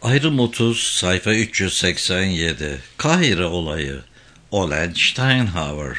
Ayrım 30, sayfa 387. Kahire olayı. Olen Steinhauer.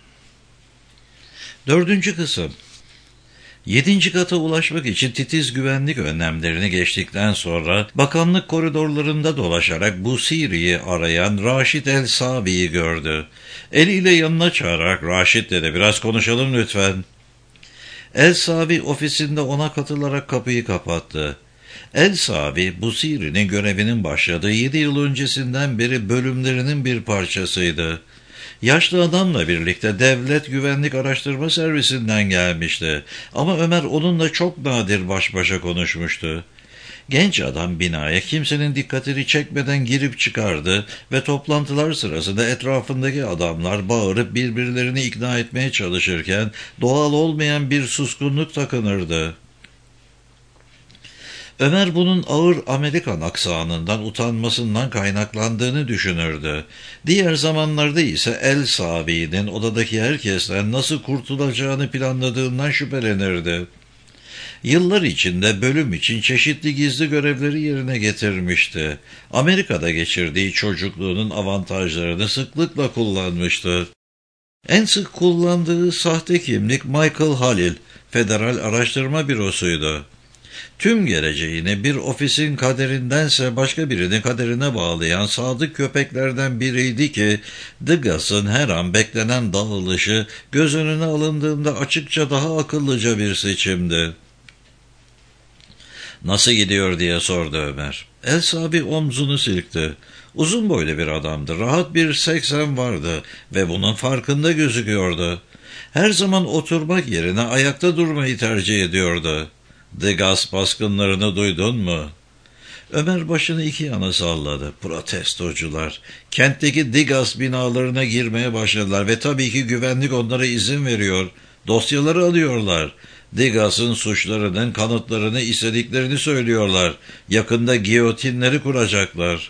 4. kısım. 7. kata ulaşmak için titiz güvenlik önlemlerini geçtikten sonra bakanlık koridorlarında dolaşarak Busiri'yi arayan Raşit El-Sabi'yi gördü. Eliyle yanına çağırarak "Raşit," dedi, "biraz konuşalım lütfen." El-Sabi ofisinde ona katılarak kapıyı kapattı. El-Sabi, Busiri'nin görevinin başladığı 7 yıl öncesinden beri bölümlerinin bir parçasıydı. Yaşlı adamla birlikte Devlet Güvenlik Araştırma Servisinden gelmişti. Ama Ömer onunla çok nadir baş başa konuşmuştu. Genç adam binaya kimsenin dikkatini çekmeden girip çıkardı ve toplantılar sırasında etrafındaki adamlar bağırıp birbirlerini ikna etmeye çalışırken doğal olmayan bir suskunluk takınırdı. Ömer bunun ağır Amerikan aksanından utanmasından kaynaklandığını düşünürdü. Diğer zamanlarda ise El-Sabi'nin odadaki herkesten nasıl kurtulacağını planladığından şüphelenirdi. Yıllar içinde bölüm için çeşitli gizli görevleri yerine getirmişti. Amerika'da geçirdiği çocukluğunun avantajlarını sıklıkla kullanmıştı. En sık kullandığı sahte kimlik Michael Halil, Federal Araştırma Bürosu'ydu. Tüm geleceğini bir ofisin kaderindense başka birinin kaderine bağlayan sadık köpeklerden biriydi ki, Degas'ın her an beklenen dağılışı göz önüne alındığında açıkça daha akıllıca bir seçimdi. "Nasıl gidiyor?" diye sordu Ömer. El-Sabi omzunu silkti. Uzun boylu bir adamdı, rahat bir seksen vardı ve bunun farkında gözüküyordu. Her zaman oturmak yerine ayakta durmayı tercih ediyordu. "Degas baskınlarını duydun mu?" Ömer başını iki yana salladı. Protestocular kentteki Degas binalarına girmeye başladılar ve tabii ki güvenlik onlara izin veriyor. Dosyaları alıyorlar. Degas'ın suçlarının kanıtlarını istediklerini söylüyorlar. Yakında giyotinleri kuracaklar.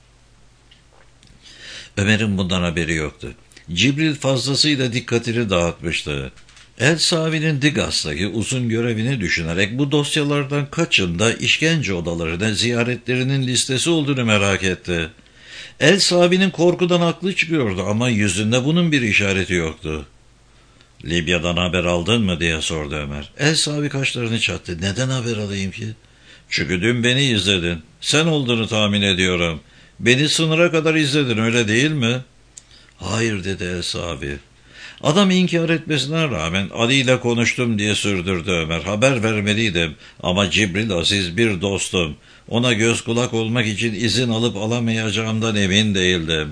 Ömer'in bundan haberi yoktu. Cibril fazlasıyla dikkatini dağıtmıştı. El-Sabi'nin Degas'taki uzun görevini düşünerek bu dosyalardan kaçında işkence odalarına ziyaretlerinin listesi olduğunu merak etti. El-Sabi'nin korkudan aklı çıkıyordu ama yüzünde bunun bir işareti yoktu. "Libya'dan haber aldın mı?" diye sordu Ömer. El-Sabi kaşlarını çattı. "Neden haber alayım ki?" "Çünkü dün beni izledin. Sen olduğunu tahmin ediyorum. Beni sınıra kadar izledin, öyle değil mi?" "Hayır," dedi El-Sabi. Adam inkar etmesine rağmen "Ali ile konuştum," diye sürdürdü Ömer. "Haber vermeliydim ama Cibril aziz bir dostum. Ona göz kulak olmak için izin alıp alamayacağımdan emin değildim."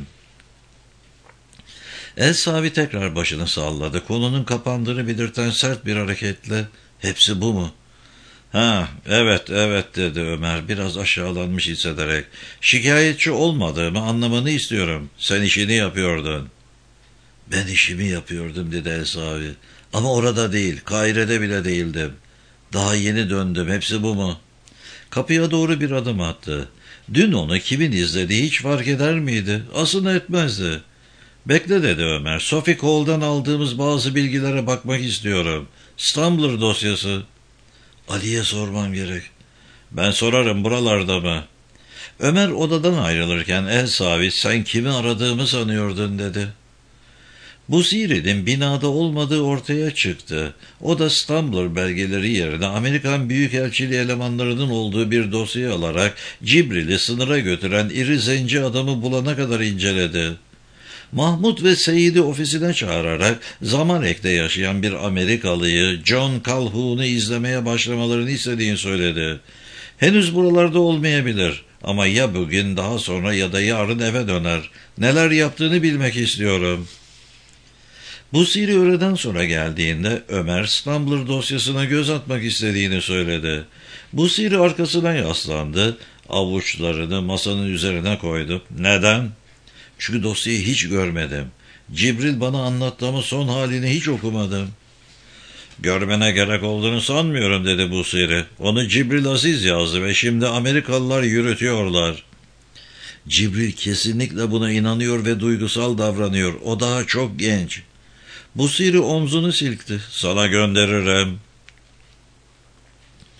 El-Sabi tekrar başını salladı. Konunun kapandığını belirten sert bir hareketle "Hepsi bu mu?" "Ha, evet, evet," dedi Ömer biraz aşağılanmış hissederek. "Şikayetçi olmadığımı anlamanı istiyorum. Sen işini yapıyordun." "Ben işimi yapıyordum," dedi El-Sabi. "Ama orada değil, Kahire'de bile değildim. Daha yeni döndüm, hepsi bu mu?" Kapıya doğru bir adım attı. Dün onu kimin izlediği hiç fark eder miydi? Aslında etmezdi. "Bekle," dedi Ömer. "Sophie Cole'dan aldığımız bazı bilgilere bakmak istiyorum. Stumbler dosyası." "Ali'ye sormam gerek." "Ben sorarım, buralarda mı?" Ömer odadan ayrılırken El-Sabi "Sen kimi aradığımı sanıyordun," dedi. Busiri'nin binada olmadığı ortaya çıktı. O da Stumbler belgeleri yerine Amerikan Büyükelçiliği elemanlarının olduğu bir dosyayı alarak Cibril'i sınıra götüren iri zenci adamı bulana kadar inceledi. Mahmut ve Seyit'i ofisine çağırarak Zamalek'te yaşayan bir Amerikalıyı, John Calhoun'u izlemeye başlamalarını istediğini söyledi. "Henüz buralarda olmayabilir ama ya bugün, daha sonra ya da yarın eve döner. Neler yaptığını bilmek istiyorum." Busiri öğleden sonra geldiğinde Ömer Stumbler dosyasına göz atmak istediğini söyledi. Busiri arkasına yaslandı, avuçlarını masanın üzerine koydu. "Neden?" "Çünkü dosyayı hiç görmedim. Cibril bana anlattı ama son halini hiç okumadım." "Görmene gerek olduğunu sanmıyorum," dedi Busiri. "Onu Cibril Aziz yazdı ve şimdi Amerikalılar yürütüyorlar." "Cibril kesinlikle buna inanıyor ve duygusal davranıyor. O daha çok genç." Busiri omzunu silkti. "Sana gönderirim."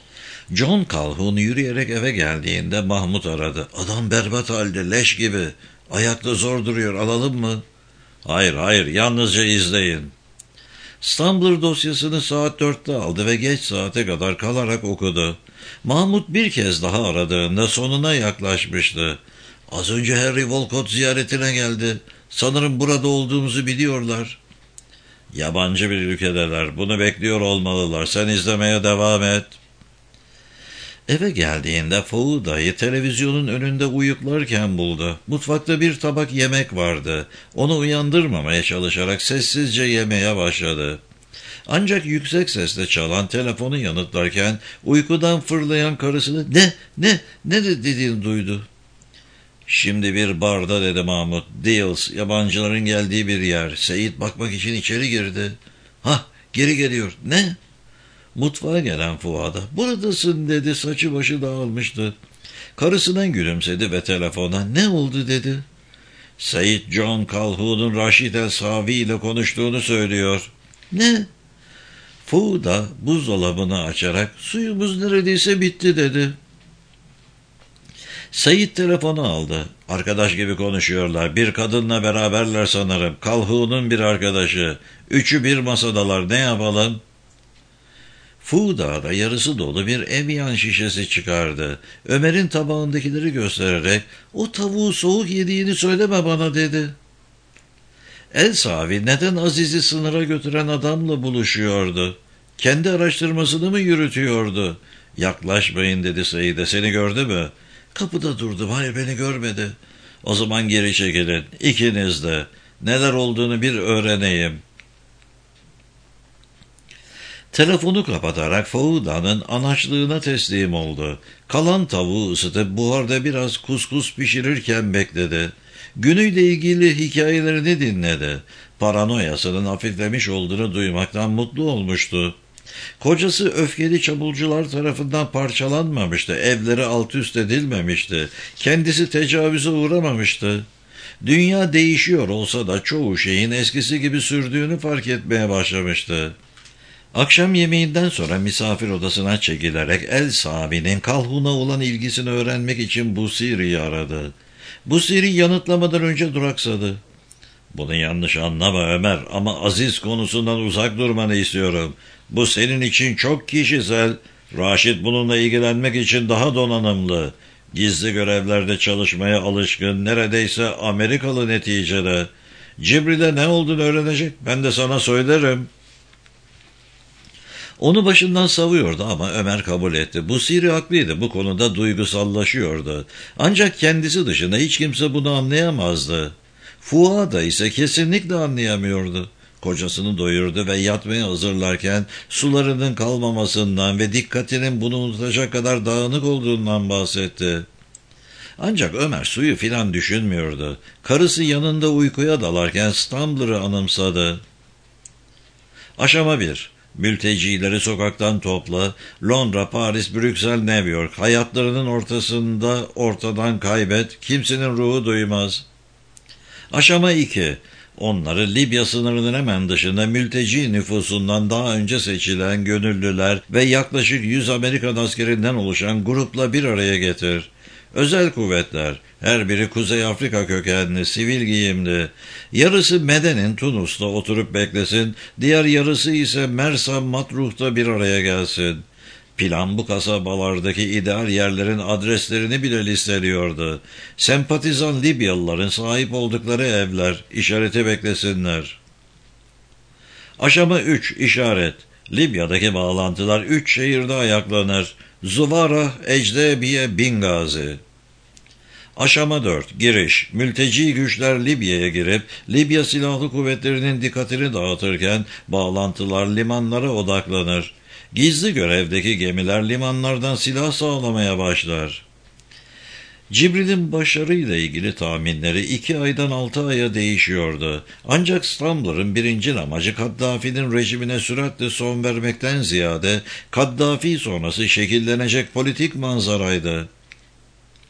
John Calhoun yürüyerek eve geldiğinde Mahmut aradı. Adam berbat halde, leş gibi. Ayakta zor duruyor, alalım mı? Hayır, yalnızca izleyin. Stumbler dosyasını saat 4'te aldı ve geç saate kadar kalarak okudu. Mahmut bir kez daha aradığında sonuna yaklaşmıştı. Az önce Harry Walcott ziyaretine geldi. Sanırım burada olduğumuzu biliyorlar. Yabancı bir ülkedeler. Bunu bekliyor olmalılar. Sen izlemeye devam et. Eve geldiğinde Fou dayı televizyonun önünde uyuklarken buldu. Mutfakta bir tabak yemek vardı. Onu uyandırmamaya çalışarak sessizce yemeye başladı. Ancak yüksek sesle çalan telefonu yanıtlarken uykudan fırlayan karısını ne dediğini duydu. Şimdi bir barda dedi Mahmut. Deals, yabancıların geldiği bir yer. Seyit bakmak için içeri girdi. Hah, geri geliyor. Ne? Mutfağa gelen Fuat'a buradasın dedi, saçı başı dağılmıştı. Karısına gülümsedi ve telefona ne oldu dedi. Seyit John Calhoun'un Raşid el-Savi ile konuştuğunu söylüyor. Ne? Fuat da buzdolabını açarak suyumuz neredeyse bitti dedi. Seyit telefonu aldı. Arkadaş gibi konuşuyorlar. Bir kadınla beraberler sanırım. Calhoun'un bir arkadaşı. Üçü bir masadalar. Ne yapalım? Fuğda'da yarısı dolu bir Evian şişesi çıkardı. Ömer'in tabağındakileri göstererek o tavuğu soğuk yediğini söyleme bana dedi. El-Savi neden Aziz'i sınıra götüren adamla buluşuyordu? Kendi araştırmasını mı yürütüyordu? Yaklaşmayın dedi Seyit'e, seni gördü mü? Kapıda durdum, hayır beni görmedi. O zaman geri çekilin, ikiniz de. Neler olduğunu bir öğreneyim. Telefonu kapatarak Fauda'nın anaçlığına teslim oldu. Kalan tavuğu ısıtıp buharda biraz kuskus pişirirken bekledi. Günüyle ilgili hikayelerini dinledi. Paranoyasının hafiflemiş olduğunu duymaktan mutlu olmuştu. Kocası öfkeli çapulcular tarafından parçalanmamıştı, evleri alt üst edilmemişti, kendisi tecavüze uğramamıştı. Dünya değişiyor olsa da çoğu şeyin eskisi gibi sürdüğünü fark etmeye başlamıştı. Akşam yemeğinden sonra misafir odasına çekilerek El-Sabi'nin Calhoun'a olan ilgisini öğrenmek için Busiri'yi aradı. Busiri yanıtlamadan önce duraksadı. Bunu yanlış anlama Ömer ama Aziz konusundan uzak durmanı istiyorum. Bu senin için çok kişisel. Raşit bununla ilgilenmek için daha donanımlı. Gizli görevlerde çalışmaya alışkın, neredeyse Amerikalı neticede. Cibril'e ne olduğunu öğrenecek, ben de sana söylerim. Onu başından savuyordu ama Ömer kabul etti. Busiri haklıydı, bu konuda duygusallaşıyordu. Ancak kendisi dışında hiç kimse bunu anlayamazdı. Fuat da ise kesinlikle anlayamıyordu. Kocasını doyurdu ve yatmaya hazırlarken sularının kalmamasından ve dikkatinin bunu unutacak kadar dağınık olduğundan bahsetti. Ancak Ömer suyu filan düşünmüyordu. Karısı yanında uykuya dalarken Stumbler'ı anımsadı. Aşama 1. Mültecileri sokaktan topla, Londra, Paris, Brüksel, New York, hayatlarının ortasında ortadan kaybet, kimsenin ruhu duymaz. Aşama 2. Onları Libya sınırının hemen dışında mülteci nüfusundan daha önce seçilen gönüllüler ve yaklaşık 100 Amerikan askerinden oluşan grupla bir araya getir. Özel kuvvetler, her biri Kuzey Afrika kökenli, sivil giyimli. Yarısı Meden'in Tunus'ta oturup beklesin, diğer yarısı ise Mersa Matruh'ta bir araya gelsin. Plan bu kasabalardaki ideal yerlerin adreslerini bile listeliyordu. Sempatizan Libyalıların sahip oldukları evler, işareti beklesinler. Aşama 3. İşaret. Libya'daki bağlantılar 3 şehirde ayaklanır. Zuvara, Ecdebiye, Bingazi. Aşama 4. Giriş. Mülteci güçler Libya'ya girip Libya Silahlı Kuvvetleri'nin dikkatini dağıtırken bağlantılar limanlara odaklanır. Gizli görevdeki gemiler limanlardan silah sağlamaya başlar. Cibril'in başarıyla ilgili tahminleri 2 aydan 6 aya değişiyordu. Ancak Stumbler'ın birinci amacı Kaddafi'nin rejimine süratle son vermekten ziyade Kaddafi sonrası şekillenecek politik manzaraydı.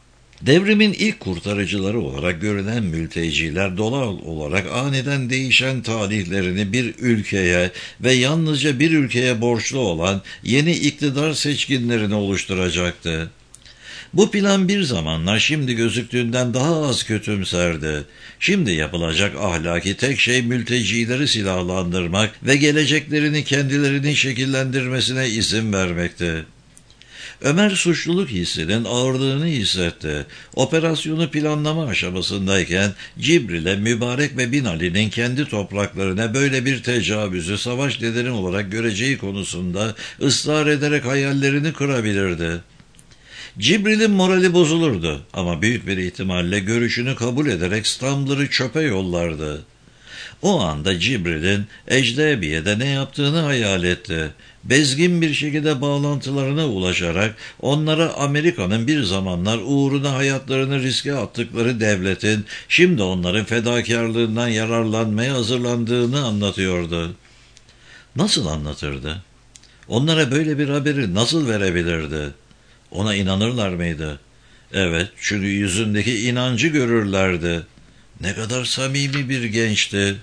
Devrimin ilk kurtarıcıları olarak görülen mülteciler doğal olarak aniden değişen talihlerini bir ülkeye ve yalnızca bir ülkeye borçlu olan yeni iktidar seçkinlerini oluşturacaktı. Bu plan bir zamanlar şimdi gözüktüğünden daha az kötümserdi. Şimdi yapılacak ahlaki tek şey mültecileri silahlandırmak ve geleceklerini kendilerinin şekillendirmesine izin vermekti. Ömer suçluluk hissinin ağırlığını hissetti. Operasyonu planlama aşamasındayken Cibril'e Mübarek ve Bin Ali'nin kendi topraklarına böyle bir tecavüzü savaş nedeni olarak göreceği konusunda ısrar ederek hayallerini kırabilirdi. Cibril'in morali bozulurdu ama büyük bir ihtimalle görüşünü kabul ederek Stumbler'ı çöpe yollardı. O anda Cibril'in Ecdebiye'de ne yaptığını hayal etti. Bezgin bir şekilde bağlantılarına ulaşarak onlara Amerika'nın bir zamanlar uğruna hayatlarını riske attıkları devletin şimdi onların fedakarlığından yararlanmaya hazırlandığını anlatıyordu. Nasıl anlatırdı? Onlara böyle bir haberi nasıl verebilirdi? Ona inanırlar mıydı? Evet, çünkü yüzündeki inancı görürlerdi. Ne kadar samimi bir gençti.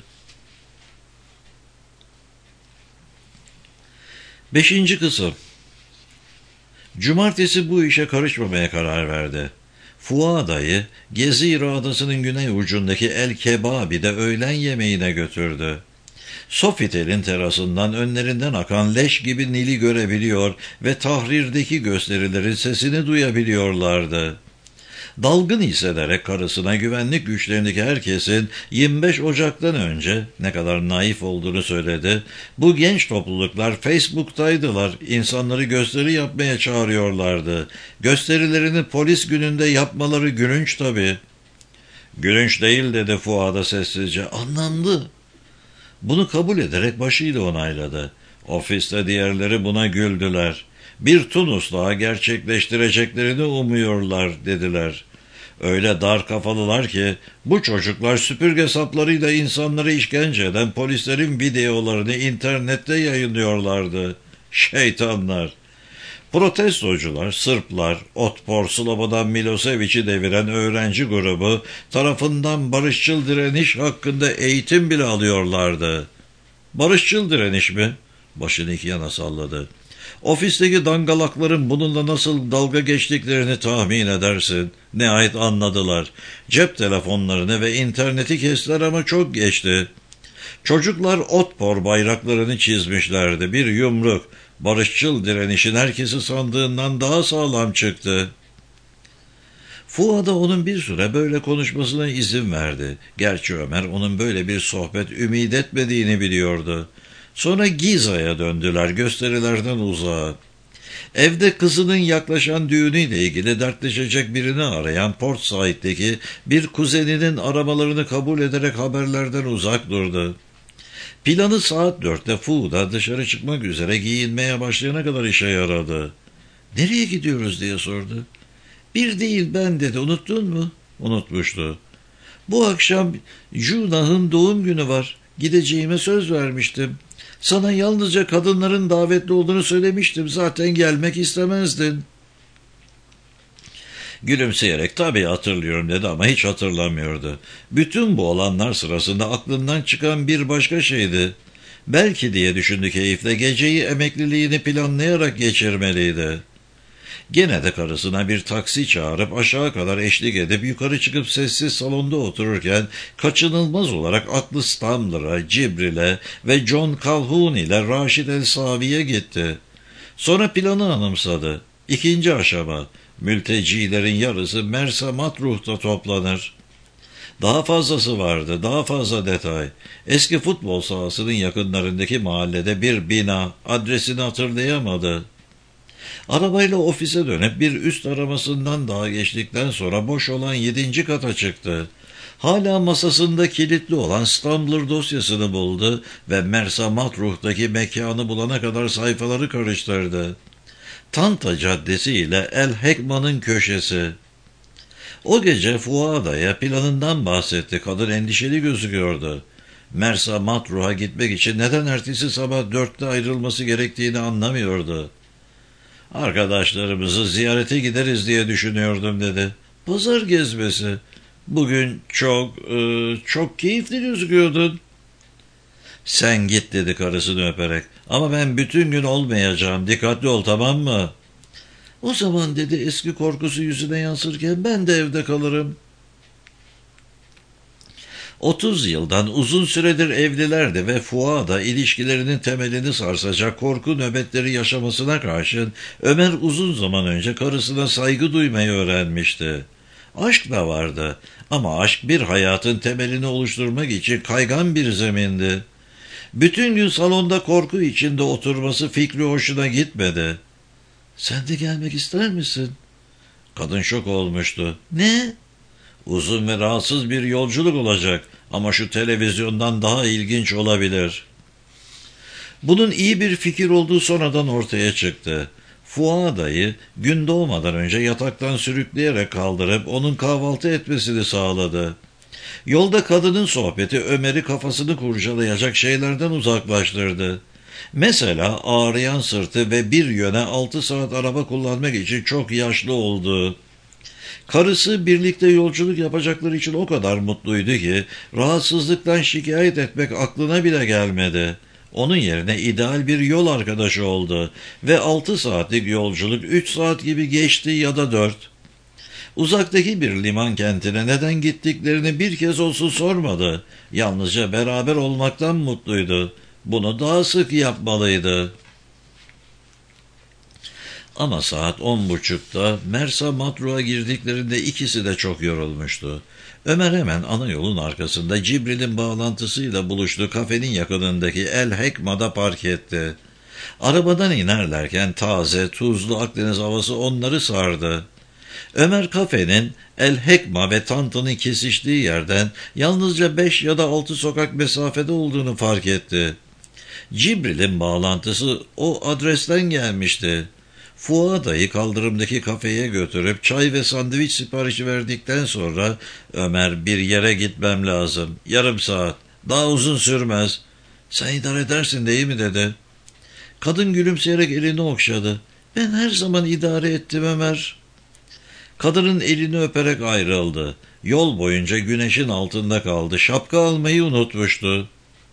5. kısım. Cumartesi bu işe karışmamaya karar verdi. Fuada'yı Gezire Adası'nın güney ucundaki El Kebabi'de öğlen yemeğine götürdü. Sofitel'in terasından önlerinden akan leş gibi Nil'i görebiliyor ve Tahrir'deki gösterilerin sesini duyabiliyorlardı. Dalgın hissederek karısına güvenlik güçlerindeki herkesin 25 Ocak'tan önce ne kadar naif olduğunu söyledi. Bu genç topluluklar Facebook'taydılar, insanları gösteri yapmaya çağırıyorlardı. Gösterilerini polis gününde yapmaları gülünç tabii. Gülünç değil dedi Fuad'a sessizce, anlamlı. Bunu kabul ederek başıyla onayladı. Ofiste diğerleri buna güldüler. Bir Tunus daha gerçekleştireceklerini umuyorlar dediler. Öyle dar kafalılar ki bu çocuklar süpürge saplarıyla insanları işkence eden polislerin videolarını internette yayınlıyorlardı. Şeytanlar. Protestocular, Sırplar, Otpor Slobodan Milosevic'i deviren öğrenci grubu tarafından barışçıl direniş hakkında eğitim bile alıyorlardı. Barışçıl direniş mi? Başını iki yana salladı. Ofisteki dangalakların bununla nasıl dalga geçtiklerini tahmin edersin. Nihayet anladılar. Cep telefonlarını ve interneti kestiler ama çok geçti. Çocuklar Otpor bayraklarını çizmişlerdi. Bir yumruk. Barışçıl direnişin herkesi sandığından daha sağlam çıktı. Fuad'a onun bir süre böyle konuşmasına izin verdi. Gerçi Ömer onun böyle bir sohbet ümit etmediğini biliyordu. Sonra Giza'ya döndüler, gösterilerden uzağa. Evde kızının yaklaşan düğünüyle ilgili dertleşecek birini arayan Port Said'deki bir kuzeninin aramalarını kabul ederek haberlerden uzak durdu. Planı saat 4'te Fuad'a dışarı çıkmak üzere giyinmeye başlayana kadar işe yaradı. "Nereye gidiyoruz?" diye sordu. "Bir değil ben" dedi. "Unuttun mu?" Unutmuştu. "Bu akşam Junah'ın doğum günü var. Gideceğime söz vermiştim. Sana yalnızca kadınların davetli olduğunu söylemiştim. Zaten gelmek istemezdin." Gülümseyerek "Tabii hatırlıyorum" dedi ama hiç hatırlamıyordu. Bütün bu olanlar sırasında aklından çıkan bir başka şeydi. Belki diye düşündü keyifle geceyi emekliliğini planlayarak geçirmeliydi. Gene de karısına bir taksi çağırıp aşağı kadar eşlik edip yukarı çıkıp sessiz salonda otururken kaçınılmaz olarak aklı Stumbler'a, Cibril'e ve John Calhoun ile Raşid el-Savi'ye gitti. Sonra planı anımsadı. 2. aşama. Mültecilerin yarısı Mersa Matruh'ta toplanır. Daha fazlası vardı, daha fazla detay. Eski futbol sahasının yakınlarındaki mahallede bir bina, adresini hatırlayamadı. Arabayla ofise dönüp bir üst aramasından daha geçtikten sonra boş olan 7. kata çıktı. Hala masasında kilitli olan Stumbler dosyasını buldu ve Mersa Matruh'taki mekanı bulana kadar sayfaları karıştırdı. Tanta Caddesi ile El Hekman'ın köşesi. O gece Fuada'ya planından bahsetti. Kadın endişeli gözüküyordu. Mersa Matruh'a gitmek için neden ertesi sabah 4'te ayrılması gerektiğini anlamıyordu. "Arkadaşlarımızı ziyarete gideriz diye düşünüyordum" dedi. Pazar gezmesi. Bugün çok keyifli gözüküyordun. Sen git dedi karısını öperek. Ama ben bütün gün olmayacağım. Dikkatli ol, tamam mı? O zaman dedi eski korkusu yüzüne yansırken ben de evde kalırım. 30 yıldan uzun süredir evlilerdi ve Fuat'da ilişkilerinin temelini sarsacak korku nöbetleri yaşamasına karşın Ömer uzun zaman önce karısına saygı duymayı öğrenmişti. Aşk da vardı ama aşk bir hayatın temelini oluşturmak için kaygan bir zemindi. Bütün gün salonda korku içinde oturması fikri hoşuna gitmedi. Sen de gelmek ister misin? Kadın şok olmuştu. Ne? Uzun ve rahatsız bir yolculuk olacak ama şu televizyondan daha ilginç olabilir. Bunun iyi bir fikir olduğu sonradan ortaya çıktı. Fuat dayı gün doğmadan önce yataktan sürükleyerek kaldırıp onun kahvaltı etmesini sağladı. Yolda kadının sohbeti Ömer'i kafasını kurcalayacak şeylerden uzaklaştırdı. Mesela ağrıyan sırtı ve bir yöne 6 saat araba kullanmak için çok yaşlı olduğu. Karısı birlikte yolculuk yapacakları için o kadar mutluydu ki rahatsızlıktan şikayet etmek aklına bile gelmedi. Onun yerine ideal bir yol arkadaşı oldu ve 6 saatlik yolculuk 3 saat gibi geçti ya da 4. Uzaktaki bir liman kentine neden gittiklerini bir kez olsun sormadı. Yalnızca beraber olmaktan mutluydu. Bunu daha sık yapmalıydı. Ama saat 10.30'da Mersa Matruh'a girdiklerinde ikisi de çok yorulmuştu. Ömer hemen ana yolun arkasında Cibril'in bağlantısıyla buluştuğu kafenin yakınındaki El Hekma'da park etti. Arabadan inerlerken taze, tuzlu Akdeniz havası onları sardı. Ömer kafenin El Hekma ve Tantan'ın kesiştiği yerden yalnızca 5 ya da 6 sokak mesafede olduğunu fark etti. Cibril'in bağlantısı o adresten gelmişti. Fuat dayı kaldırımdaki kafeye götürüp çay ve sandviç siparişi verdikten sonra Ömer bir yere gitmem lazım. Yarım saat. Daha uzun sürmez. Sen idare edersin değil mi dedi. Kadın gülümseyerek elini okşadı. Ben her zaman idare ettim Ömer. Kadının elini öperek ayrıldı. Yol boyunca güneşin altında kaldı. Şapka almayı unutmuştu.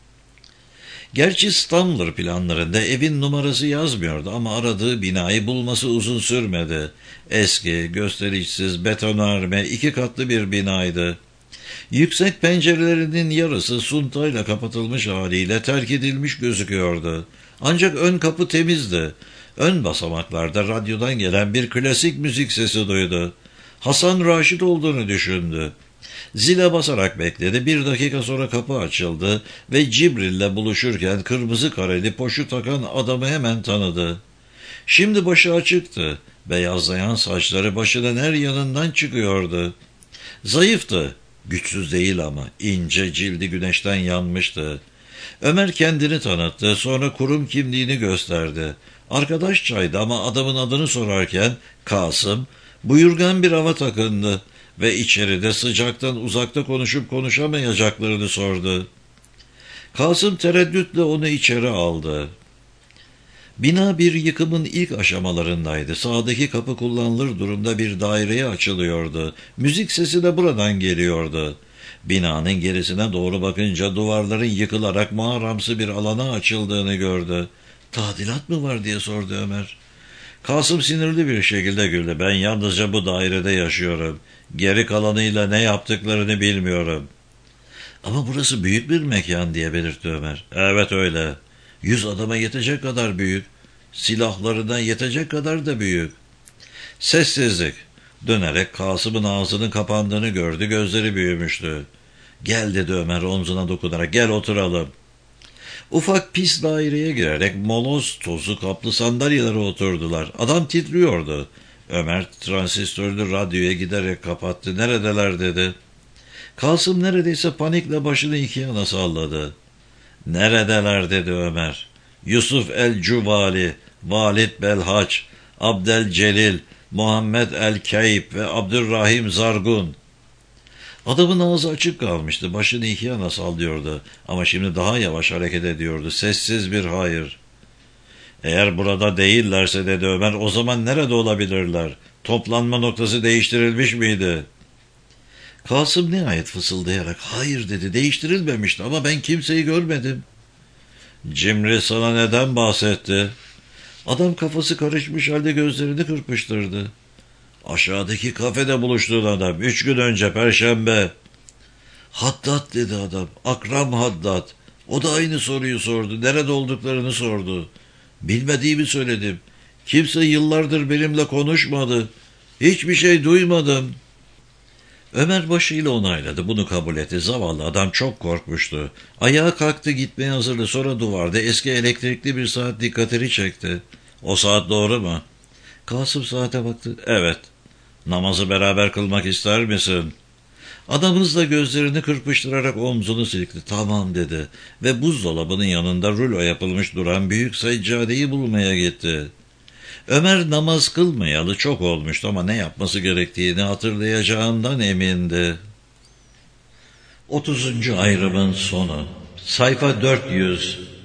Gerçi Stamler planlarında evin numarası yazmıyordu ama aradığı binayı bulması uzun sürmedi. Eski, gösterişsiz, betonarme, 2 katlı bir binaydı. Yüksek pencerelerinin yarısı suntayla kapatılmış haliyle terk edilmiş gözüküyordu. Ancak ön kapı temizdi. Ön basamaklarda radyodan gelen bir klasik müzik sesi duydu. Hasan Raşit olduğunu düşündü. Zile basarak bekledi. 1 dakika sonra kapı açıldı ve Cibril'le buluşurken kırmızı kareli poşu takan adamı hemen tanıdı. Şimdi başı açıktı. Beyazlayan saçları başının her yanından çıkıyordu. Zayıftı. Güçsüz değil ama ince cildi güneşten yanmıştı. Ömer kendini tanıttı. Sonra kurum kimliğini gösterdi. Arkadaşçaydı ama adamın adını sorarken Kasım buyurgan bir hava takındı ve içeride sıcaktan uzakta konuşup konuşamayacaklarını sordu. Kasım tereddütle onu içeri aldı. Bina bir yıkımın ilk aşamalarındaydı. Sağdaki kapı kullanılır durumda bir daireye açılıyordu. Müzik sesi de buradan geliyordu. Binanın gerisine doğru bakınca duvarların yıkılarak mağaramsı bir alana açıldığını gördü. "Tadilat mı var?" diye sordu Ömer. Kasım sinirli bir şekilde güldü. "Ben yalnızca bu dairede yaşıyorum. Geri kalanıyla ne yaptıklarını bilmiyorum." "Ama burası büyük bir mekan," diye belirtti Ömer. "Evet öyle. 100 adama yetecek kadar büyük. Silahlarına yetecek kadar da büyük." Sessizlik. Dönerek Kasım'ın ağzının kapandığını gördü. Gözleri büyümüştü. "Gel," dedi Ömer omzuna dokunarak. "Gel oturalım." Ufak pis daireye girerek moloz tozu kaplı sandalyelere oturdular. Adam titriyordu. Ömer transistörlü radyoya giderek kapattı. "Neredeler?" dedi. Kasım neredeyse panikle başını 2 yana salladı. "Neredeler?" dedi Ömer. "Yusuf el-Cuvali, Valid Belhaç, Abdelcelil, Muhammed el-Keyip ve Abdurrahim Zargun." Adamın ağzı açık kalmıştı. Başını 2 yana sallıyordu. Ama şimdi daha yavaş hareket ediyordu. Sessiz bir hayır. "Eğer burada değillerse," dedi Ömer, "o zaman nerede olabilirler? Toplanma noktası değiştirilmiş miydi? Kasım nihayet fısıldayarak hayır dedi, değiştirilmemişti ama ben kimseyi görmedim. Cimri sana neden bahsetti? Adam kafası karışmış halde gözlerini kırpıştırdı. Aşağıdaki kafede buluştuğun adam 3 gün önce Perşembe. Haddad dedi adam. Akram Haddad. O da aynı soruyu sordu. Nerede olduklarını sordu. Bilmediğimi söyledim. Kimse yıllardır benimle konuşmadı. Hiçbir şey duymadım. Ömer başıyla onayladı. Bunu kabul etti. Zavallı adam çok korkmuştu. Ayağa kalktı, gitmeye hazırdı. Sonra duvarda eski elektrikli bir saat dikkatini çekti. O saat doğru mu? Kasım saate baktı. Evet. Namazı beraber kılmak ister misin? Adam hızla gözlerini kırpıştırarak omzunu silkti. Tamam dedi. Ve buzdolabının yanında rulo yapılmış duran büyük seccadeyi bulmaya gitti. Ömer namaz kılmayalı çok olmuştu ama ne yapması gerektiğini hatırlayacağından emindi. 30. ayrımın sonu. Sayfa 400.